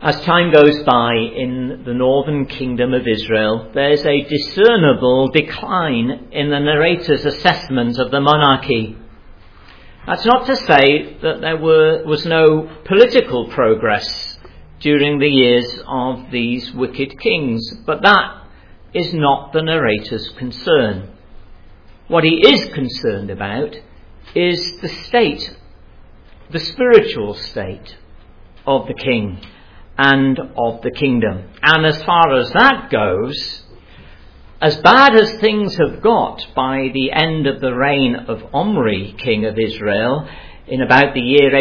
As time goes by in the northern kingdom of Israel, there's a discernible decline in the narrator's assessment of the monarchy. That's not to say that there was no political progress during the years of these wicked kings, but that is not the narrator's concern. What he is concerned about is the state, the spiritual state of the king and of the kingdom. And as far as that goes, as bad as things have got by the end of the reign of Omri, king of Israel, in about the year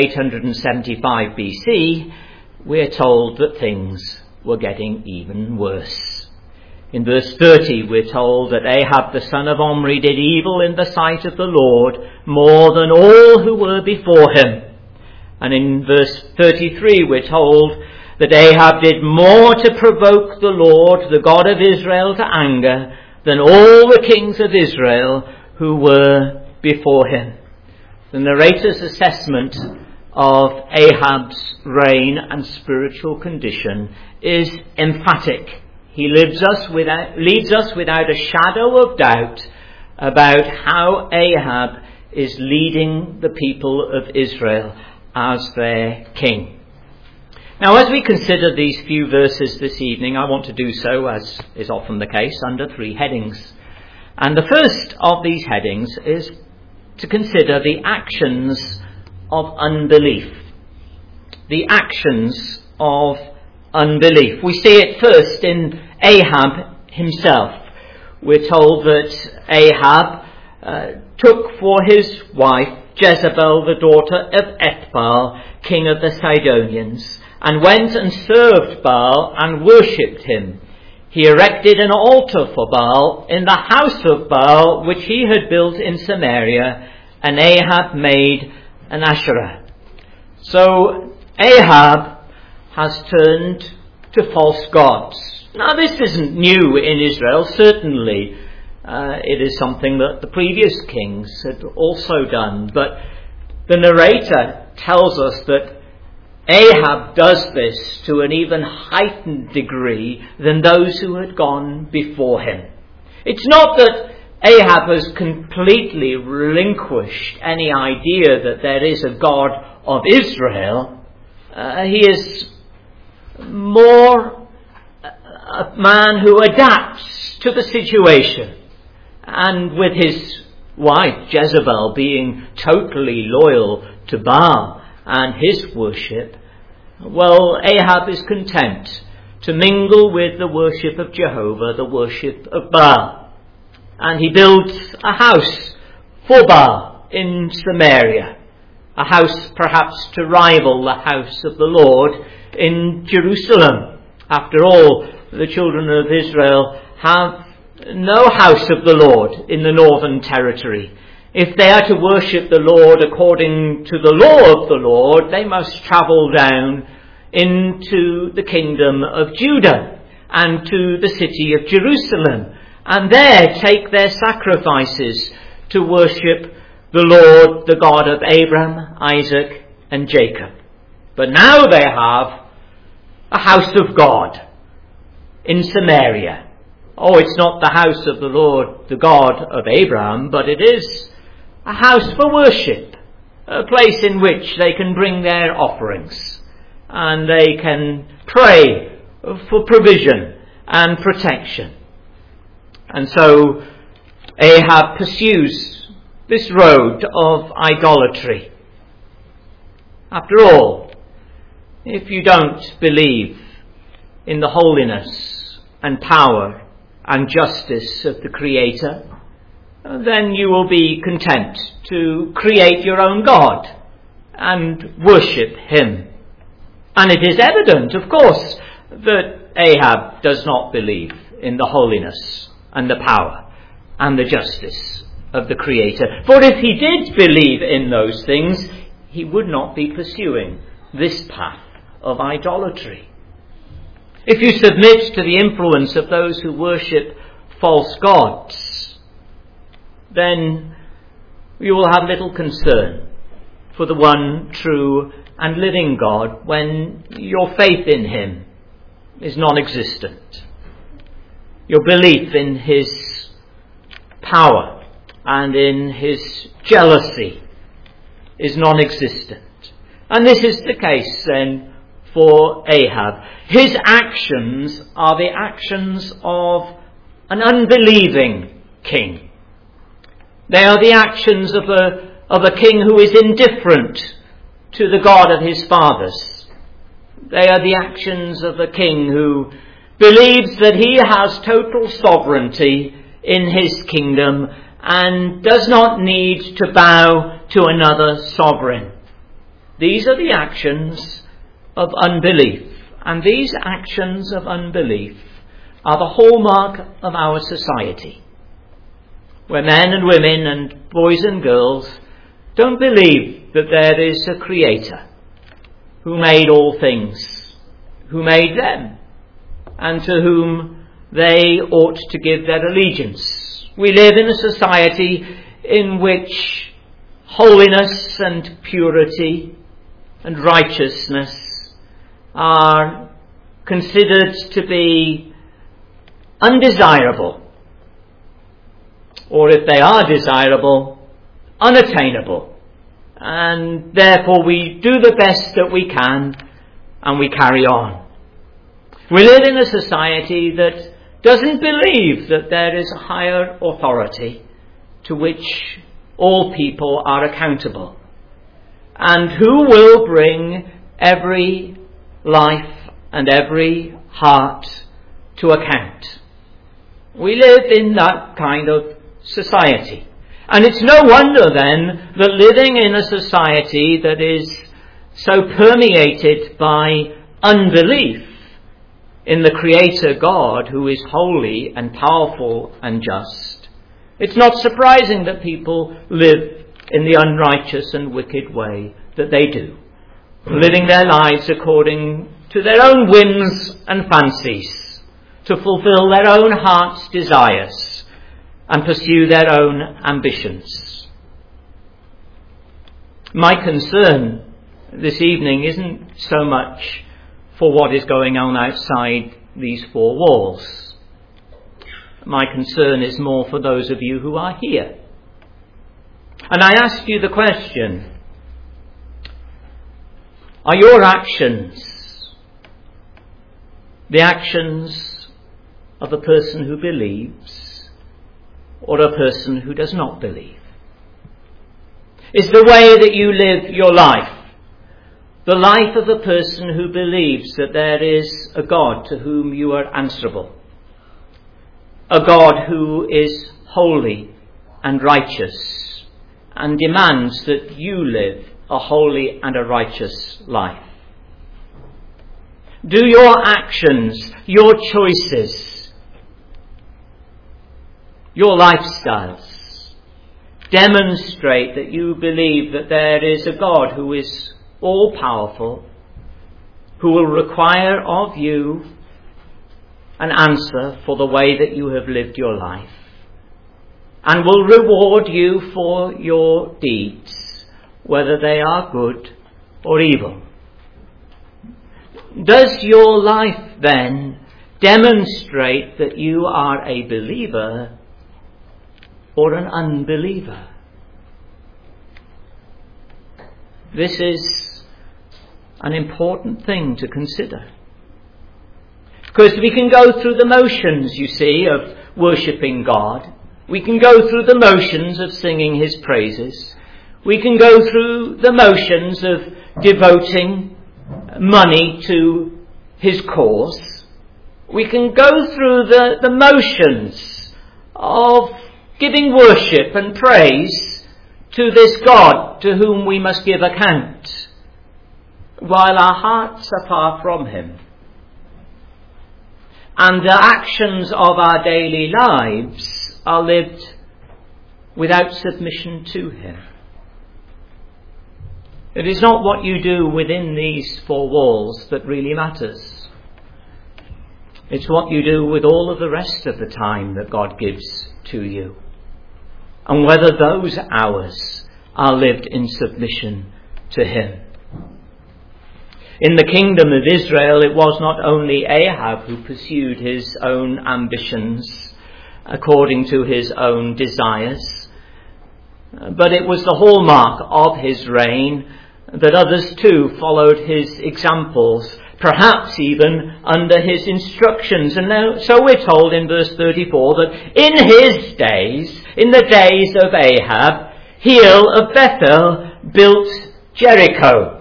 875 BC, we're told that things were getting even worse. In verse 30, we're told that Ahab the son of Omri did evil in the sight of the Lord more than all who were before him. And in verse 33, we're told that Ahab did more to provoke the Lord, the God of Israel, to anger than all the kings of Israel who were before him. The narrator's assessment of Ahab's reign and spiritual condition is emphatic. He leads us without a shadow of doubt about how Ahab is leading the people of Israel as their king. Now, as we consider these few verses this evening, I want to do so, as is often the case, under three headings. And the first of these headings is to consider the actions of unbelief. The actions of unbelief. We see it first in Ahab himself. We're told that Ahab took for his wife Jezebel, the daughter of Ethbaal, king of the Sidonians, and went and served Baal and worshipped him. He erected an altar for Baal in the house of Baal, which he had built in Samaria, and Ahab made an Asherah. So Ahab has turned to false gods. Now, this isn't new in Israel. Certainly it is something that the previous kings had also done. But the narrator tells us that Ahab does this to an even heightened degree than those who had gone before him. It's not that Ahab has completely relinquished any idea that there is a God of Israel. He is more a man who adapts to the situation. And with his wife Jezebel being totally loyal to Baal and his worship, well, Ahab is content to mingle with the worship of Jehovah, the worship of Baal. And he builds a house for Baal in Samaria, a house perhaps to rival the house of the Lord in Jerusalem. After all, the children of Israel have no house of the Lord in the northern territory. If they are to worship the Lord according to the law of the Lord, they must travel down into the kingdom of Judah and to the city of Jerusalem, and there take their sacrifices to worship the Lord, the God of Abraham, Isaac, and Jacob. But now they have a house of God in Samaria. Oh, it's not the house of the Lord, the God of Abraham, but it is a house for worship, a place in which they can bring their offerings and they can pray for provision and protection. And so Ahab pursues this road of idolatry. After all, if you don't believe in the holiness and power and justice of the Creator, then you will be content to create your own God and worship him. And it is evident, of course, that Ahab does not believe in the holiness and the power and the justice of the Creator. For if he did believe in those things, he would not be pursuing this path of idolatry. If you submit to the influence of those who worship false gods, then you will have little concern for the one true and living God when your faith in him is non-existent. Your belief in his power and in his jealousy is non-existent. And this is the case then for Ahab. His actions are the actions of an unbelieving king. They are the actions of a king who is indifferent to the God of his fathers. They are the actions of a king who believes that he has total sovereignty in his kingdom and does not need to bow to another sovereign. These are the actions of unbelief, and these actions of unbelief are the hallmark of our society, where men and women and boys and girls don't believe that there is a creator who made all things, who made them, and to whom they ought to give their allegiance. We live in a society in which holiness and purity and righteousness are considered to be undesirable, or if they are desirable, unattainable. And therefore we do the best that we can and we carry on. We live in a society that doesn't believe that there is a higher authority to which all people are accountable, and who will bring every life and every heart to account. We live in that kind of society. And it's no wonder then that living in a society that is so permeated by unbelief in the Creator God, who is holy and powerful and just, it's not surprising that people live in the unrighteous and wicked way that they do, living their lives according to their own whims and fancies, to fulfill their own heart's desires and pursue their own ambitions. My concern this evening isn't so much for what is going on outside these four walls. My concern is more for those of you who are here. And I ask you the question, are your actions the actions of a person who believes or a person who does not believe? Is the way that you live your life the life of a person who believes that there is a God to whom you are answerable, a God who is holy and righteous and demands that you live a holy and a righteous life? Do your actions, your choices, your lifestyles demonstrate that you believe that there is a God who is all-powerful, who will require of you an answer for the way that you have lived your life, and will reward you for your deeds, whether they are good or evil? Does your life then demonstrate that you are a believer or an unbeliever? This is an important thing to consider. Because we can go through the motions, you see, of worshipping God. We can go through the motions of singing his praises. We can go through the motions of devoting money to his cause. We can go through the motions of giving worship and praise to this God to whom we must give account, while our hearts are far from him, and the actions of our daily lives are lived without submission to him. It is not what you do within these four walls that really matters. It's what you do with all of the rest of the time that God gives to you, and whether those hours are lived in submission to him. In the kingdom of Israel, it was not only Ahab who pursued his own ambitions according to his own desires, but it was the hallmark of his reign that others too followed his examples, perhaps even under his instructions. And now, so we're told in verse 34 that in his days, in the days of Ahab, Hiel of Bethel built Jericho.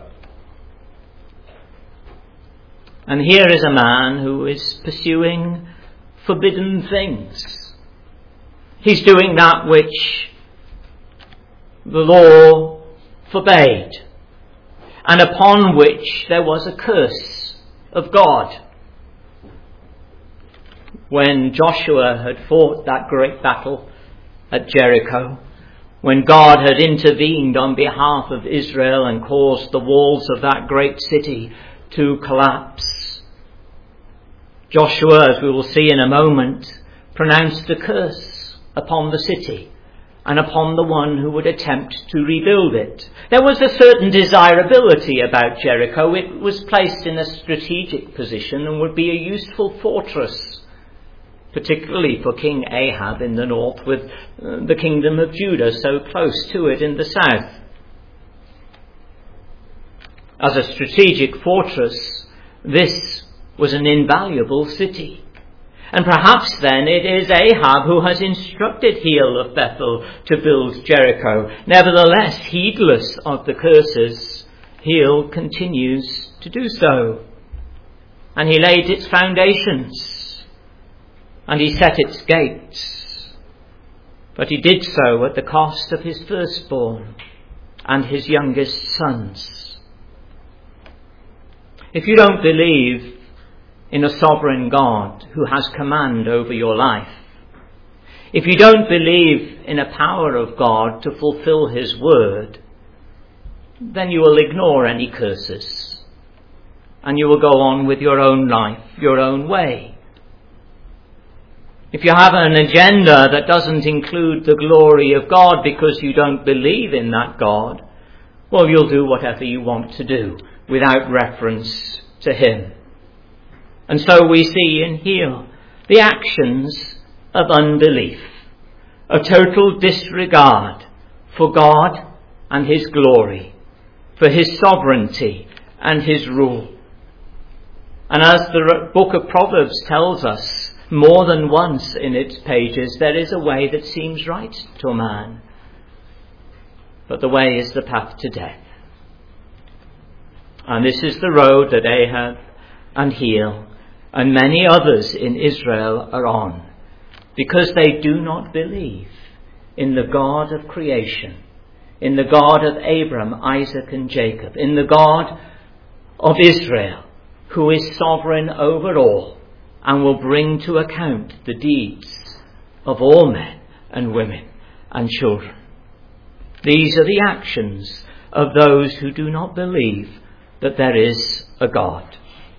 And here is a man who is pursuing forbidden things. He's doing that which the law forbade, and upon which there was a curse of God. When Joshua had fought that great battle at Jericho, when God had intervened on behalf of Israel and caused the walls of that great city to collapse, Joshua, as we will see in a moment, pronounced a curse upon the city and upon the one who would attempt to rebuild it. There was a certain desirability about Jericho. It was placed in a strategic position and would be a useful fortress, particularly for King Ahab in the north, with the kingdom of Judah so close to it in the south. As a strategic fortress, this was an invaluable city. And perhaps then it is Ahab who has instructed Hiel of Bethel to build Jericho. Nevertheless, heedless of the curses, Hiel continues to do so. And he laid its foundations, and he set its gates. But he did so at the cost of his firstborn and his youngest sons. If you don't believe in a sovereign God who has command over your life, if you don't believe in a power of God to fulfill his word, then you will ignore any curses and you will go on with your own life, your own way. If you have an agenda that doesn't include the glory of God because you don't believe in that God, well, you'll do whatever you want to do without reference to him. And so we see in here the actions of unbelief, a total disregard for God and his glory, for his sovereignty and his rule. And as the book of Proverbs tells us more than once in its pages, there is a way that seems right to a man, but the way is the path to death. And this is the road that Ahab and Hiel and many others in Israel are on, because they do not believe in the God of creation, in the God of Abraham, Isaac and Jacob, in the God of Israel, who is sovereign over all and will bring to account the deeds of all men and women and children. These are the actions of those who do not believe that there is a God.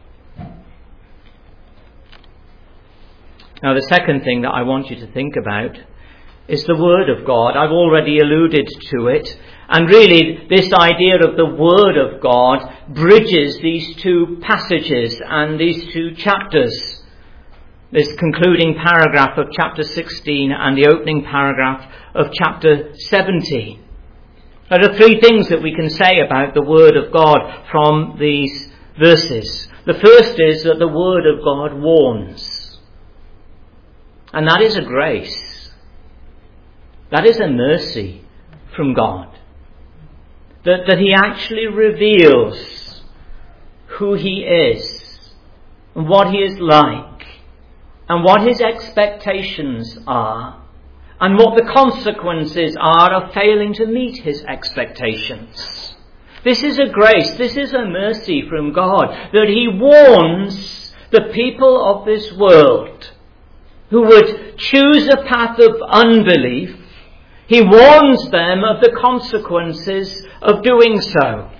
Now, the second thing that I want you to think about is the Word of God. I've already alluded to it. And really, this idea of the Word of God bridges these two passages and these two chapters. This concluding paragraph of chapter 16 and the opening paragraph of chapter 17. There are three things that we can say about the Word of God from these verses. The first is that the Word of God warns. And that is a grace. That is a mercy from God. That he actually reveals who he is and what he is like and what his expectations are and what the consequences are of failing to meet his expectations. This is a grace, this is a mercy from God, that he warns the people of this world who would choose a path of unbelief. He warns them of the consequences of doing so.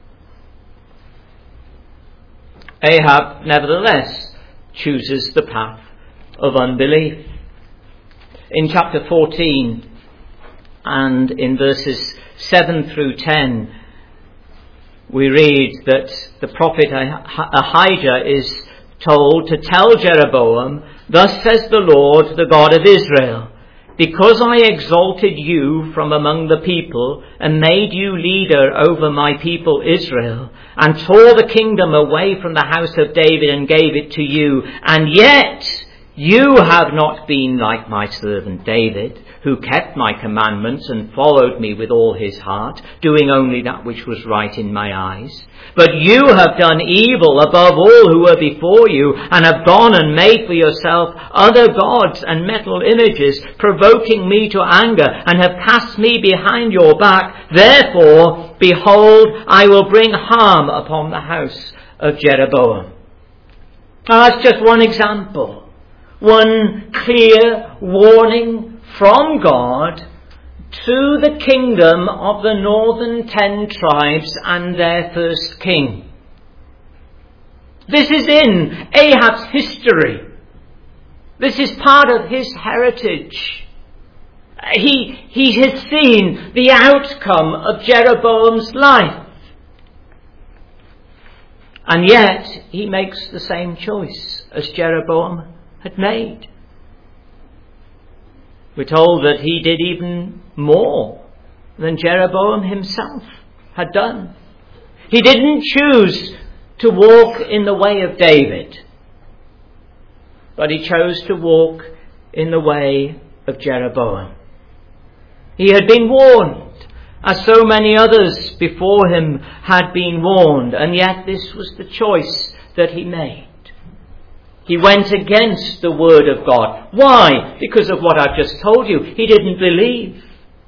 Ahab, nevertheless, chooses the path of unbelief. In chapter 14 and in verses 7 through 10, we read that the prophet Ahijah is told to tell Jeroboam, "Thus says the Lord, the God of Israel, because I exalted you from among the people and made you leader over my people Israel, and tore the kingdom away from the house of David and gave it to you, and yet you have not been like my servant David, who kept my commandments and followed me with all his heart, doing only that which was right in my eyes. But you have done evil above all who were before you, and have gone and made for yourself other gods and metal images, provoking me to anger, and have cast me behind your back. Therefore, behold, I will bring harm upon the house of Jeroboam." Now, that's just one example. One clear warning from God to the kingdom of the northern 10 tribes and their first king. This is in Ahab's history. This is part of his heritage. He has seen the outcome of Jeroboam's life. And yet he makes the same choice as Jeroboam had made. We're told that he did even more than Jeroboam himself had done. He didn't choose to walk in the way of David, but he chose to walk in the way of Jeroboam. He had been warned, as so many others before him had been warned, and yet this was the choice that he made. He went against the word of God. Why? Because of what I've just told you. He didn't believe.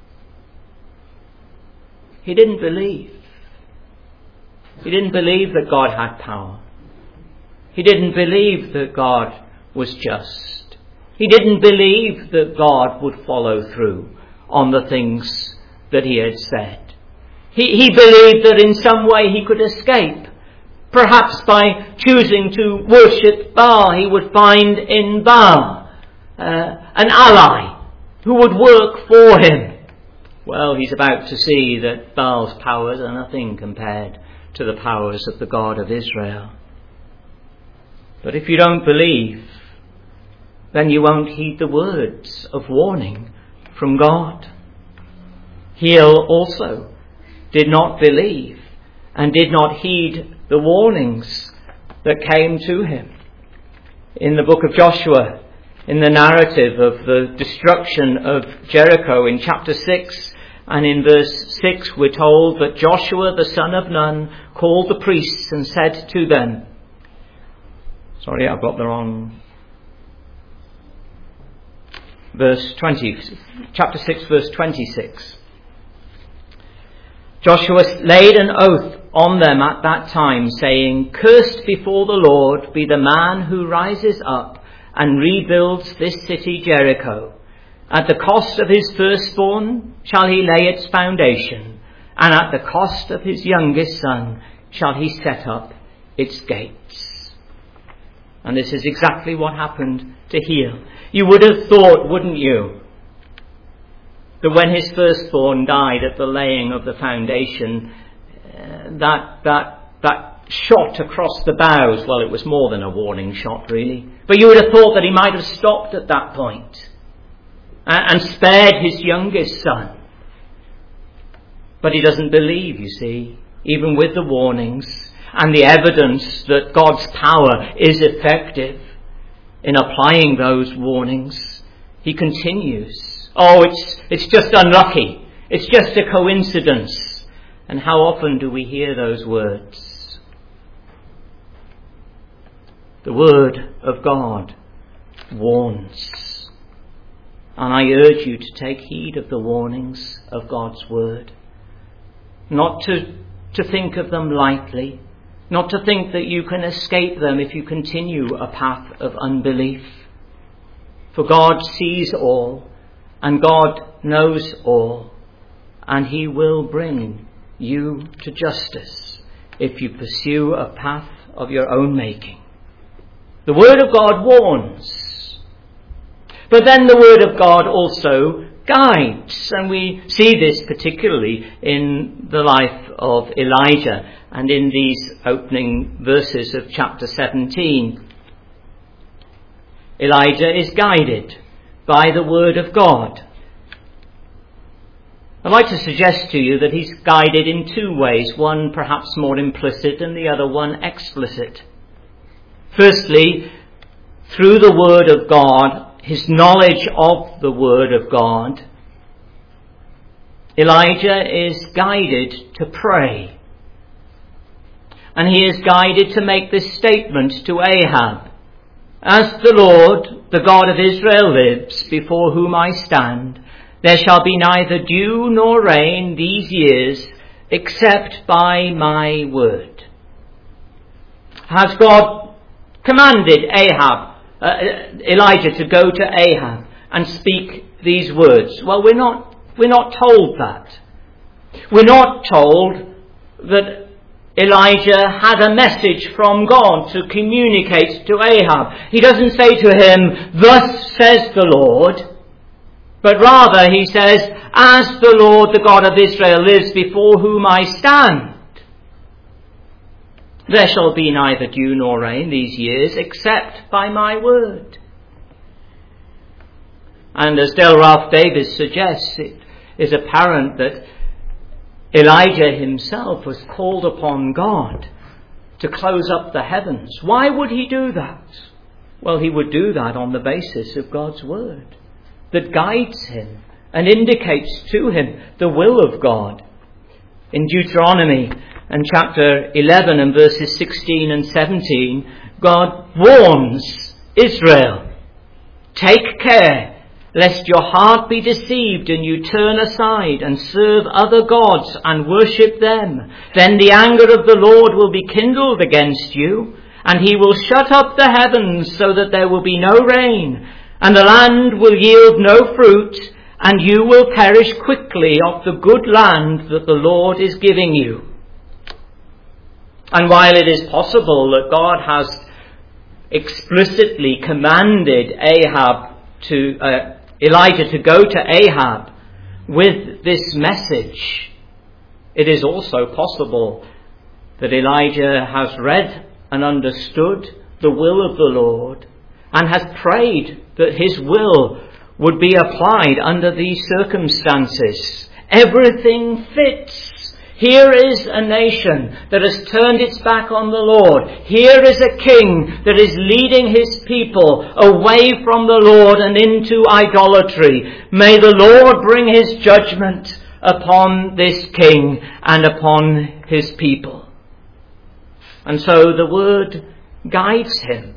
He didn't believe. He didn't believe that God had power. He didn't believe that God was just. He didn't believe that God would follow through on the things that he had said. He believed that in some way he could escape. Perhaps by choosing to worship Baal, he would find in Baal an ally who would work for him. Well, he's about to see that Baal's powers are nothing compared to the powers of the God of Israel. But if you don't believe, then you won't heed the words of warning from God. He also did not believe and did not heed the warnings that came to him. In the book of Joshua, in the narrative of the destruction of Jericho in chapter 6 and in verse 6, we're told that Joshua the son of Nun called the priests and said to them, sorry, I've got the wrong verse 20, chapter 6 verse 26. Joshua laid an oath on them at that time, saying, "Cursed before the Lord be the man who rises up and rebuilds this city Jericho. At the cost of his firstborn shall he lay its foundation, and at the cost of his youngest son shall he set up its gates." And this is exactly what happened to Hiel. You would have thought, wouldn't you, that when his firstborn died at the laying of the foundation, that shot across the bows, well, it was more than a warning shot, really. But you would have thought that he might have stopped at that point and spared his youngest son. But he doesn't believe, you see, even with the warnings and the evidence that God's power is effective in applying those warnings. He continues. Oh, it's just unlucky. It's just a coincidence. And how often do we hear those words? The word of God warns. And I urge you to take heed of the warnings of God's word. Not to think of them lightly. Not to think that you can escape them if you continue a path of unbelief. For God sees all, and God knows all, and he will bring you to justice if you pursue a path of your own making. The word of God warns, but then the word of God also guides, and we see this particularly in the life of Elijah and in these opening verses of chapter 17. Elijah is guided by the word of God. I'd like to suggest to you that he's guided in two ways, one perhaps more implicit and the other one explicit. Firstly, through the word of God, his knowledge of the word of God, Elijah is guided to pray. And he is guided to make this statement to Ahab: "As the Lord, the God of Israel, lives, before whom I stand, there shall be neither dew nor rain these years, except by my word." Has God commanded Elijah to go to Ahab and speak these words? Well, we're not told that. We're not told that Elijah had a message from God to communicate to Ahab. He doesn't say to him, "Thus says the Lord," but rather he says, "As the Lord, the God of Israel, lives, before whom I stand, there shall be neither dew nor rain these years, except by my word." And as Dale Ralph Davis suggests, it is apparent that Elijah himself was called upon God to close up the heavens. Why would he do that? Well, he would do that on the basis of God's word that guides him and indicates to him the will of God. In Deuteronomy and chapter 11 and verses 16 and 17, God warns Israel, "Take care lest your heart be deceived and you turn aside and serve other gods and worship them. Then the anger of the Lord will be kindled against you, and he will shut up the heavens so that there will be no rain, and the land will yield no fruit, and you will perish quickly off the good land that the Lord is giving you." And while it is possible that God has explicitly commanded Elijah to go to Ahab with this message, it is also possible that Elijah has read and understood the will of the Lord and has prayed that his will would be applied under these circumstances. Everything fits. Here is a nation that has turned its back on the Lord. Here is a king that is leading his people away from the Lord and into idolatry. May the Lord bring his judgment upon this king and upon his people. And so the word guides him.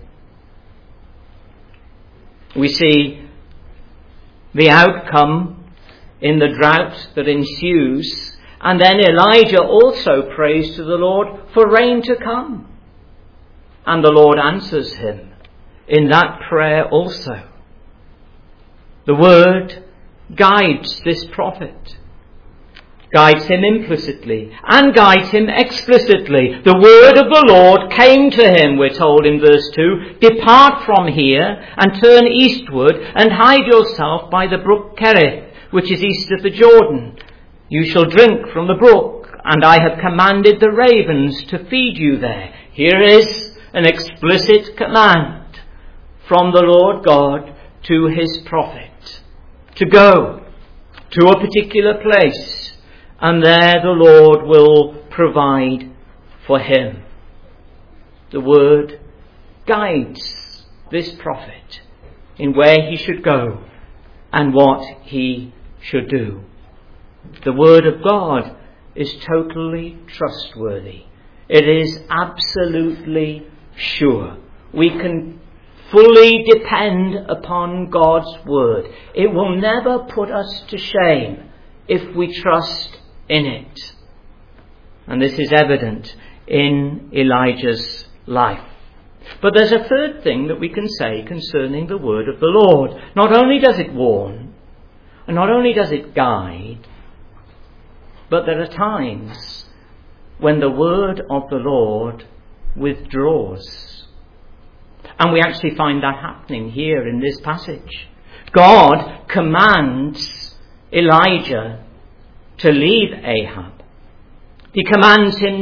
We see the outcome in the drought that ensues. And then Elijah also prays to the Lord for rain to come. And the Lord answers him in that prayer also. The word guides this prophet. Guides him implicitly and guides him explicitly. The word of the Lord came to him, we're told in verse 2, "Depart from here and turn eastward and hide yourself by the brook Kerith, which is east of the Jordan. You shall drink from the brook, and I have commanded the ravens to feed you there." Here is an explicit command from the Lord God to his prophet to go to a particular place, and there the Lord will provide for him. The word guides this prophet in where he should go and what he should do. The word of God is totally trustworthy. It is absolutely sure. We can fully depend upon God's word. It will never put us to shame if we trust in it. And this is evident in Elijah's life. But there's a third thing that we can say concerning the word of the Lord. Not only does it warn, and not only does it guide, but there are times when the word of the Lord withdraws. And we actually find that happening here in this passage. God commands Elijah to leave Ahab. He commands him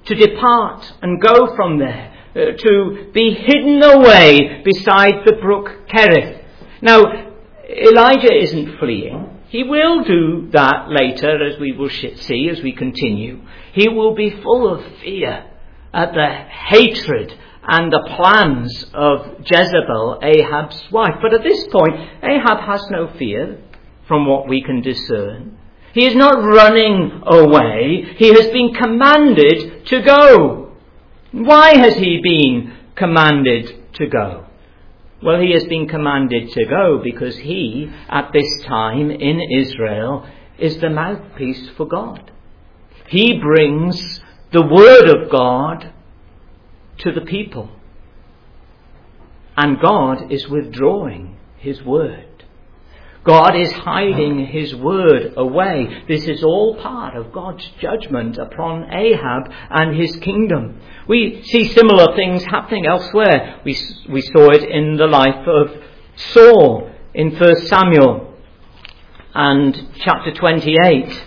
to depart and go from there, to be hidden away beside the brook Kerith. Now, Elijah isn't fleeing. He will do that later, as we will see as we continue. He will be full of fear at the hatred and the plans of Jezebel, Ahab's wife. But at this point, Ahab has no fear, from what we can discern. He is not running away. He has been commanded to go. Why has he been commanded to go? Well, he has been commanded to go because he, at this time in Israel, is the mouthpiece for God. He brings the word of God to the people. And God is withdrawing his word. God is hiding his word away. This is all part of God's judgment upon Ahab and his kingdom. We see similar things happening elsewhere. We saw it in the life of Saul in 1 Samuel and chapter 28.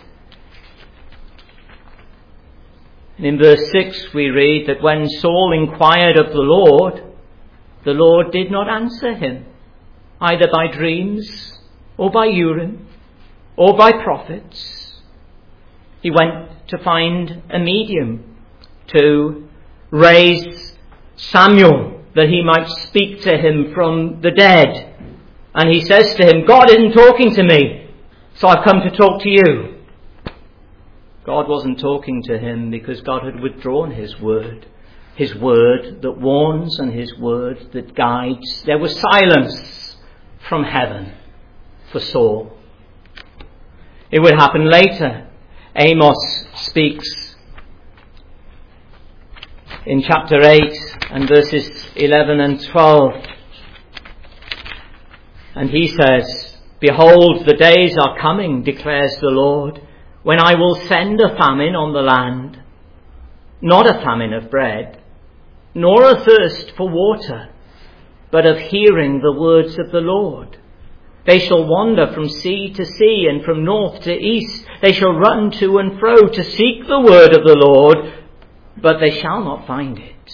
And in verse 6 we read that when Saul inquired of the Lord did not answer him, either by dreams or by Urim, or by prophets. He went to find a medium to raise Samuel, that he might speak to him from the dead. And he says to him, God isn't talking to me, so I've come to talk to you. God wasn't talking to him because God had withdrawn his word that warns and his word that guides. There was silence from heaven for Saul. It would happen later. Amos speaks in chapter 8 and verses 11 and 12. And he says, Behold, the days are coming, declares the Lord, when I will send a famine on the land, not a famine of bread, nor a thirst for water, but of hearing the words of the Lord. They shall wander from sea to sea and from north to east. They shall run to and fro to seek the word of the Lord, but they shall not find it.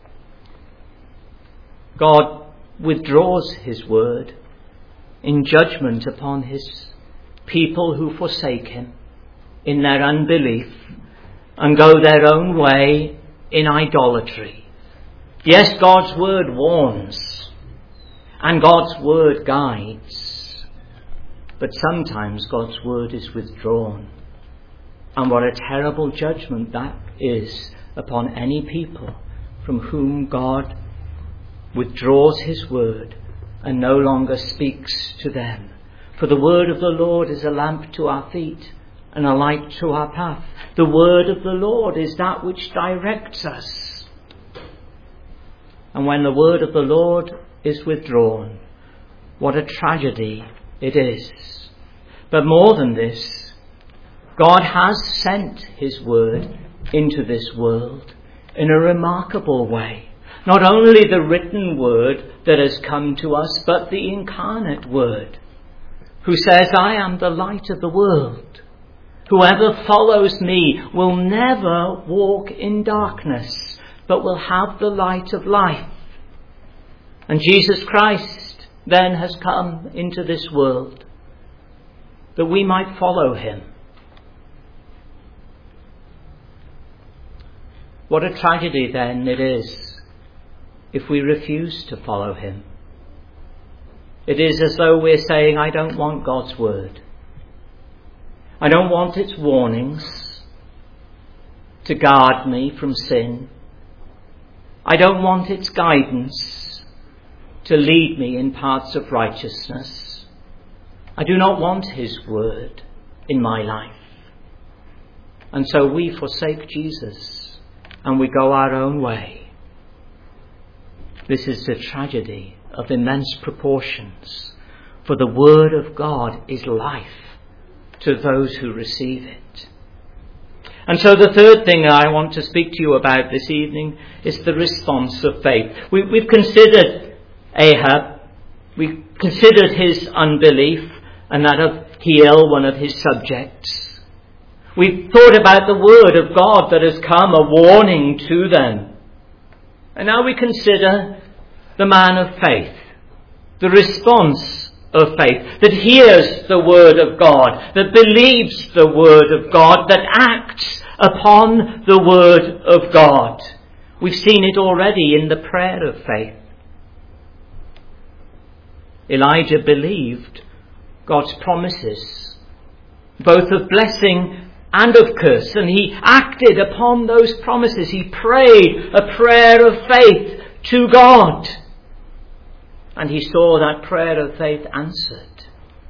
God withdraws his word in judgment upon his people who forsake him in their unbelief and go their own way in idolatry. Yes, God's word warns and God's word guides. But sometimes God's word is withdrawn. And what a terrible judgment that is upon any people from whom God withdraws his word and no longer speaks to them. For the word of the Lord is a lamp to our feet and a light to our path. The word of the Lord is that which directs us. And when the word of the Lord is withdrawn, what a tragedy it is. But more than this, God has sent his word into this world in a remarkable way. Not only the written word that has come to us, but the incarnate word, who says, I am the light of the world. Whoever follows me will never walk in darkness, but will have the light of life. And Jesus Christ then has come into this world that we might follow him. What a tragedy then it is if we refuse to follow him. It is as though we're saying, I don't want God's word. I don't want its warnings to guard me from sin. I don't want its guidance to lead me in paths of righteousness. I do not want his word in my life. And so we forsake Jesus and we go our own way. This is a tragedy of immense proportions, for the word of God is life to those who receive it. And so the third thing I want to speak to you about this evening is the response of faith. We've considered Ahab, we've considered his unbelief and that of Hiel, one of his subjects. We've thought about the word of God that has come, a warning to them. And now we consider the man of faith, the response of faith, that hears the word of God, that believes the word of God, that acts upon the word of God. We've seen it already in the prayer of faith. Elijah believed God's promises, both of blessing and of curse, and he acted upon those promises. He prayed a prayer of faith to God, and he saw that prayer of faith answered.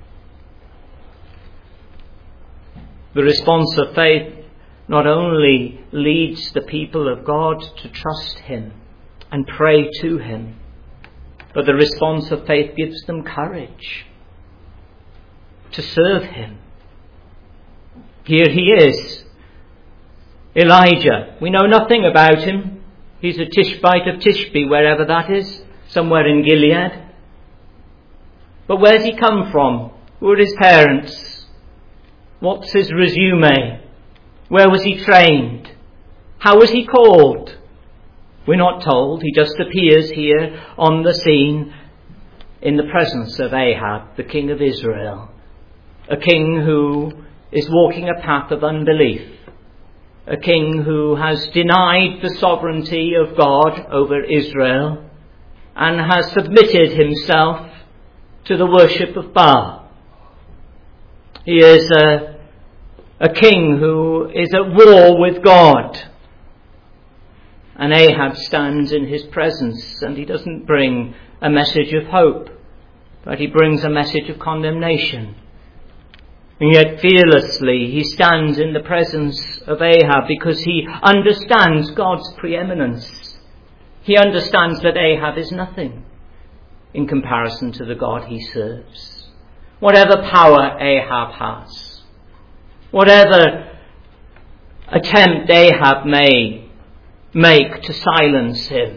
The response of faith not only leads the people of God to trust him and pray to him, but the response of faith gives them courage to serve him. Here he is, Elijah. We know nothing about him. He's a Tishbite of Tishbe, wherever that is, somewhere in Gilead. But where's he come from? Who are his parents? What's his resume? Where was he trained? How was he called? We're not told. He just appears here on the scene in the presence of Ahab, the king of Israel, a king who is walking a path of unbelief, a king who has denied the sovereignty of God over Israel and has submitted himself to the worship of Baal. He is a king who is at war with God. And Ahab stands in his presence, and he doesn't bring a message of hope, but he brings a message of condemnation. And yet fearlessly he stands in the presence of Ahab because he understands God's preeminence. He understands that Ahab is nothing in comparison to the God he serves. Whatever power Ahab has, whatever attempt Ahab may make to silence him,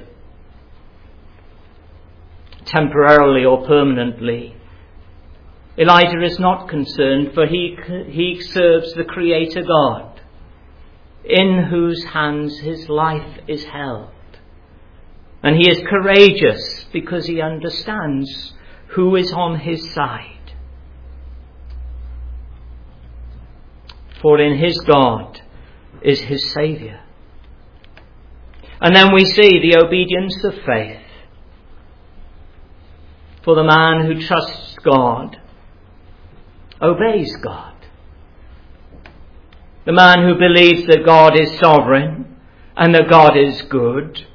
temporarily or permanently, Elijah is not concerned, for he serves the Creator God, in whose hands his life is held. And he is courageous because he understands who is on his side. For in his God is his Saviour. And then we see the obedience of faith. For the man who trusts God obeys God. The man who believes that God is sovereign and that God is good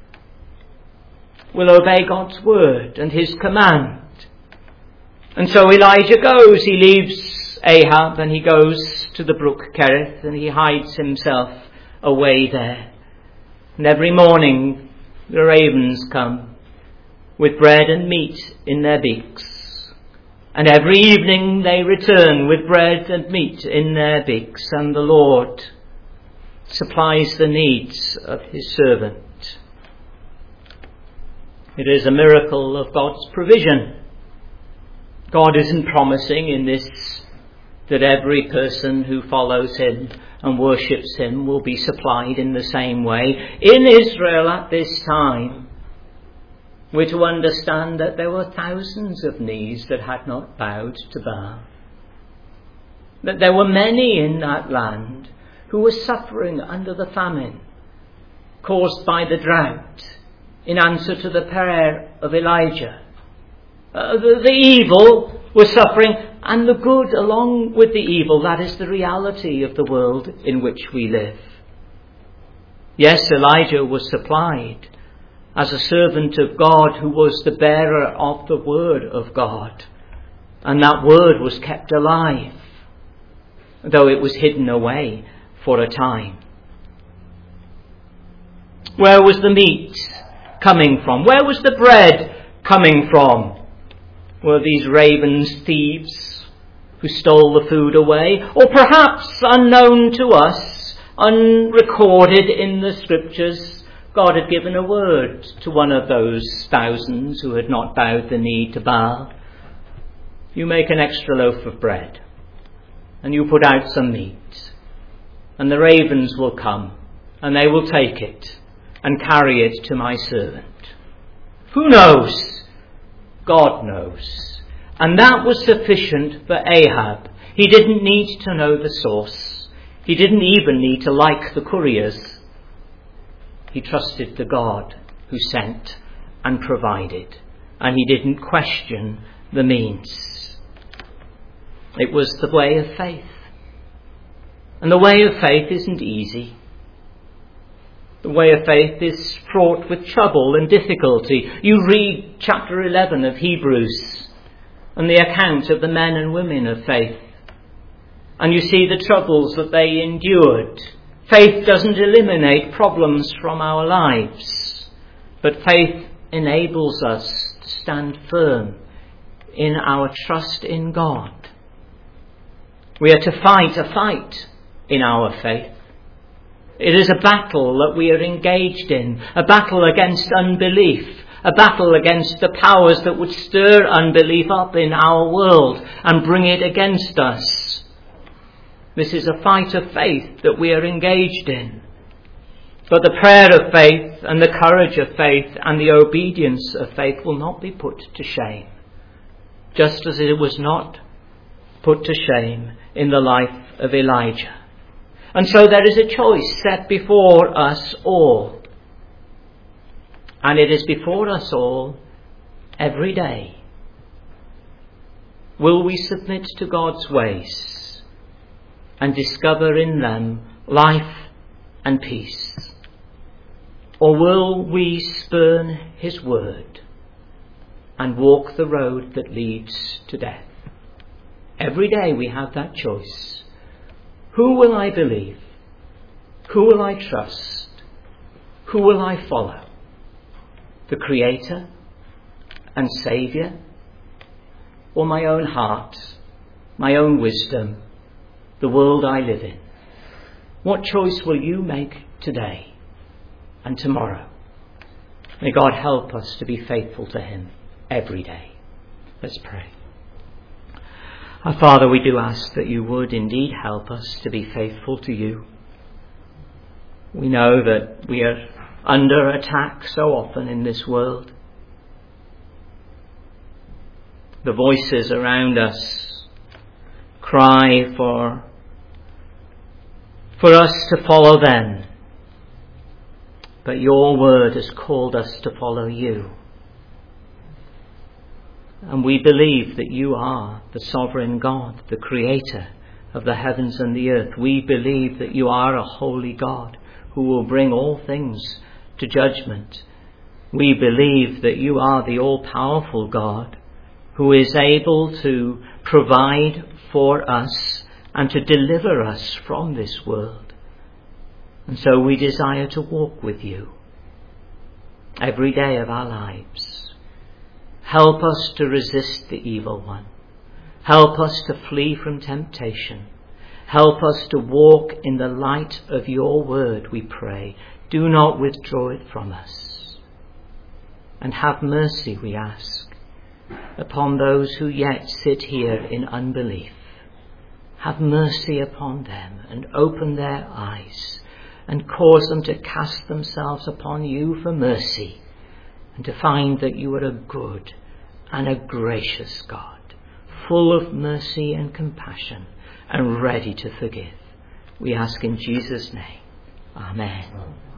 will obey God's word and his command. And so Elijah goes. He leaves Ahab and he goes to the brook Kerith and he hides himself away there. And every morning the ravens come with bread and meat in their beaks. And every evening they return with bread and meat in their beaks, and the Lord supplies the needs of his servant. It is a miracle of God's provision. God isn't promising in this that every person who follows him and worships him will be supplied in the same way. In Israel at this time, we're to understand that there were thousands of knees that had not bowed to Baal. That there were many in that land who were suffering under the famine caused by the drought in answer to the prayer of Elijah. The evil was suffering, and the good along with the evil. That is the reality of the world in which we live. Yes, Elijah was supplied as a servant of God who was the bearer of the word of God. And that word was kept alive, though it was hidden away for a time. Where was the meat coming from? Where was the bread coming from? Were these ravens thieves who stole the food away? Or perhaps unknown to us, unrecorded in the scriptures, God had given a word to one of those thousands who had not bowed the knee to Baal. You make an extra loaf of bread and you put out some meat. and the ravens will come, and they will take it and carry it to my servant. Who knows? God knows. And that was sufficient for Ahab. He didn't need to know the source. He didn't even need to like the couriers. He trusted the God who sent and provided, and he didn't question the means. It was the way of faith. And the way of faith isn't easy. The way of faith is fraught with trouble and difficulty. You read chapter 11 of Hebrews and the account of the men and women of faith, and you see the troubles that they endured. Faith doesn't eliminate problems from our lives, but faith enables us to stand firm in our trust in God. We are to fight a fight in our faith. It is a battle that we are engaged in, a battle against unbelief, a battle against the powers that would stir unbelief up in our world and bring it against us. This is a fight of faith that we are engaged in. But the prayer of faith and the courage of faith and the obedience of faith will not be put to shame, just as it was not put to shame in the life of Elijah. And so there is a choice set before us all. And it is before us all every day. Will we submit to God's ways and discover in them life and peace? Or will we spurn his word and walk the road that leads to death? Every day we have that choice. Who will I believe? Who will I trust? Who will I follow? The Creator and Saviour? Or my own heart, my own wisdom, the world I live in? What choice will you make today and tomorrow? May God help us to be faithful to him every day. Let's pray. Our Father, we do ask that you would indeed help us to be faithful to you. We know that we are under attack so often in this world. The voices around us cry for us to follow them. But your word has called us to follow you. And we believe that you are the sovereign God, the creator of the heavens and the earth. We believe that you are a holy God who will bring all things to judgment. We believe that you are the all-powerful God who is able to provide for us and to deliver us from this world. And so we desire to walk with you every day of our lives. Help us to resist the evil one. Help us to flee from temptation. Help us to walk in the light of your word, we pray. Do not withdraw it from us. And have mercy, we ask, upon those who yet sit here in unbelief. Have mercy upon them and open their eyes and cause them to cast themselves upon you for mercy, and to find that you are a good and a gracious God, full of mercy and compassion and ready to forgive. We ask in Jesus' name. Amen.